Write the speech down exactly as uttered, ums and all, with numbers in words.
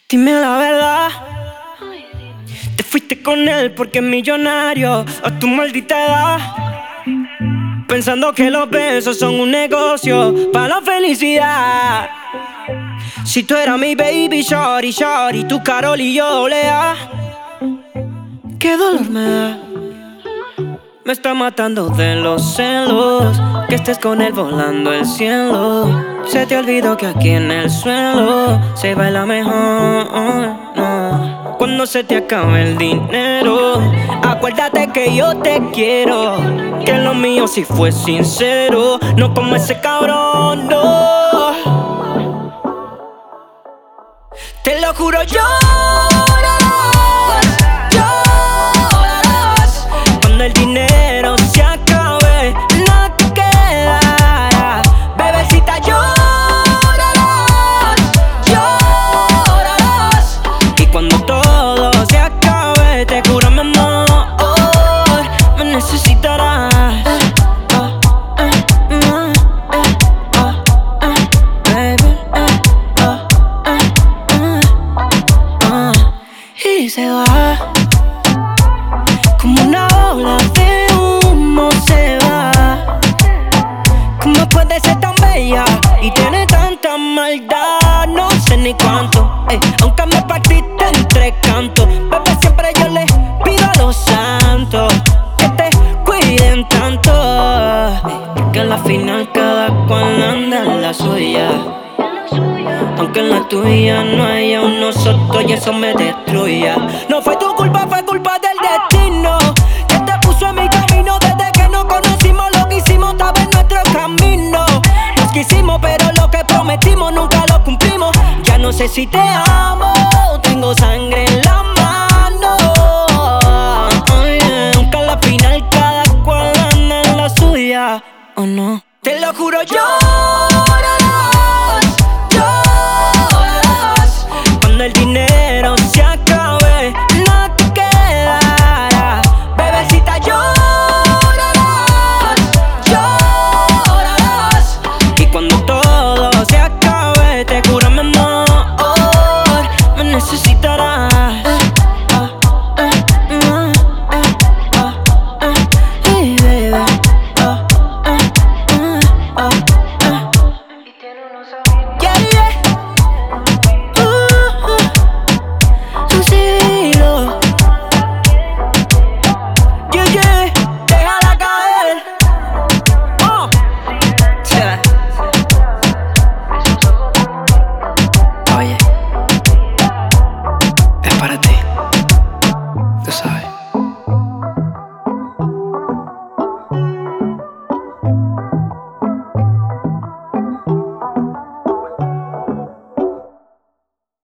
Dime la verdad, te fuiste con él porque es millonario a tu maldita edad, pensando que los besos son un negocio para la felicidad. Si tú eras mi baby shorty, shorty, tu Karol y yo doble A. Qué dolor me da, me está matando de los celos, que estés con él volando el cielo. Se te olvidó que aquí en el suelo se baila mejor, no. Cuando se te acabe el dinero, acuérdate que yo te quiero, que lo mío sí fue sincero, no como ese cabrón, no. Te lo juro, yo el dinero se acabe, no te quedará. Bebecita, llorarás, llorarás. Y cuando todo se acabe, te juro, mi amor, me necesitarás. Oh, eh, eh, oh, eh, baby, eh, oh, eh, eh, oh. Y se va como una ola de humo, se va. ¿Cómo puede ser tan bella y tiene tanta maldad? No sé ni cuánto, ey, aunque me partiste en tres cantos. Bebé, siempre yo le pido a los santos que te cuiden tanto, ey, porque en la final cada cual anda en la suya, aunque en la tuya no haya un nosotros y eso me destruya. No fue tu culpa, fue culpa del destino que te puso en mi camino. Desde que nos conocimos, lo que hicimos estaba en nuestro camino. Nos quisimos, pero lo que prometimos nunca lo cumplimos. Ya no sé si te amo, tengo sangre en la mano, oh, yeah. Aunque a la final cada cual anda en la suya, ¿o oh, no? Te lo juro, yo el dinero se acabe, no te quedará. Bebecita, llorarás, llorarás. Y cuando todo se acabe, te juro, mi amor, me necesitarás. Oh, eh, eh, eh, oh, eh, hey, baby. Oh, eh, eh, oh, eh. Yeah, yeah. Yeah, yeah, déjala caer. Oh. Yeah. Oye, es para ti.